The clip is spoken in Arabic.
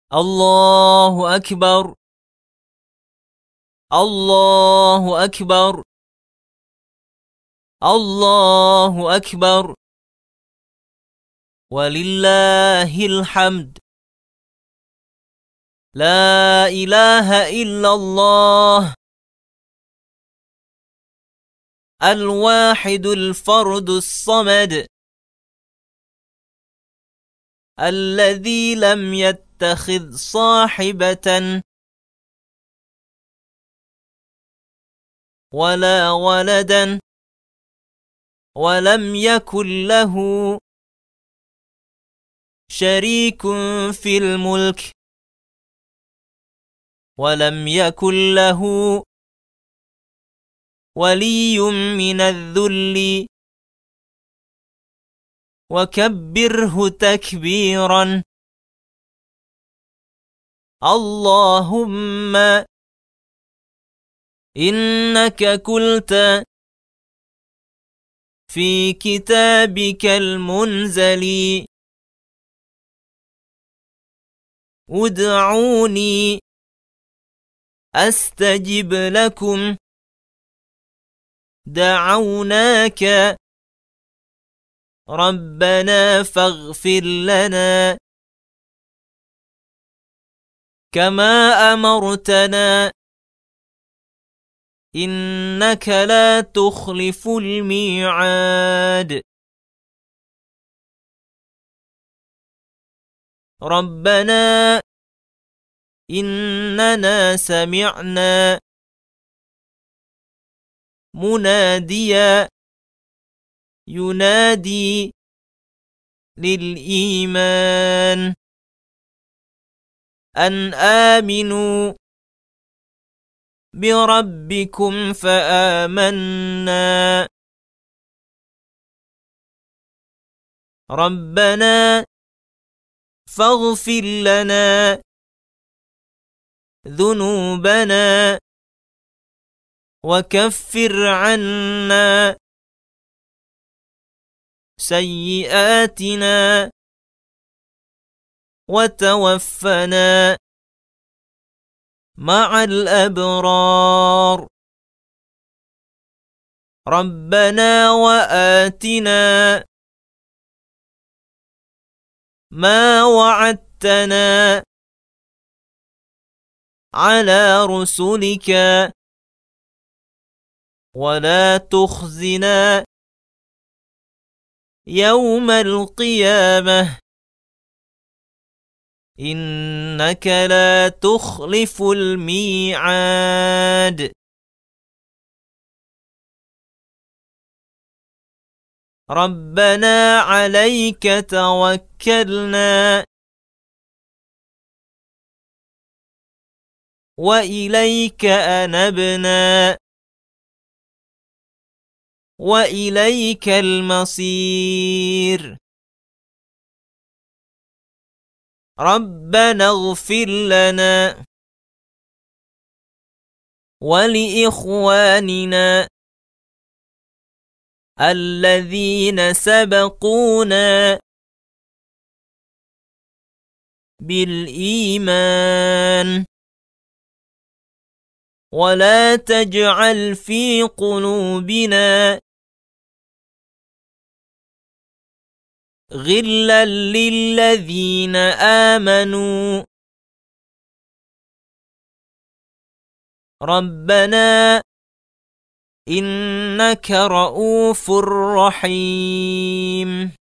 الله أكبر. الله أكبر. الله أكبر. ولله الحمد. لا إله إلا الله الواحد الفرد الصمد الذي لم يتخذ صاحبة ولا ولدا ولم يكن له شريك في الملك ولم يكن له ولي من الذل وكبره تكبيرا. اللهم إنك قلت في كتابك المنزل ادعوني أستجب لكم. دعوناك ربنا فاغفر لنا كما أمرتنا إنك لا تخلف الميعاد. ربنا إننا سمعنا مناديا ينادي للإيمان أن آمنوا بربكم فآمنا. ربنا فاغفر لنا ذنوبنا وكفر عنا سيئاتنا وتوفنا مع الأبرار. ربنا وآتنا ما وعدتنا على رسلك ولا تخزنا يوم القيامة إنك لا تخلف الميعاد. ربنا عليك توكلنا وإليك أنبنا وإليك المصير. ربنا اغفر لنا ولإخواننا الذين سبقونا بالإيمان ولا تجعل في قلوبنا غلا للذين آمنوا ربنا إنك رؤوف رحيم.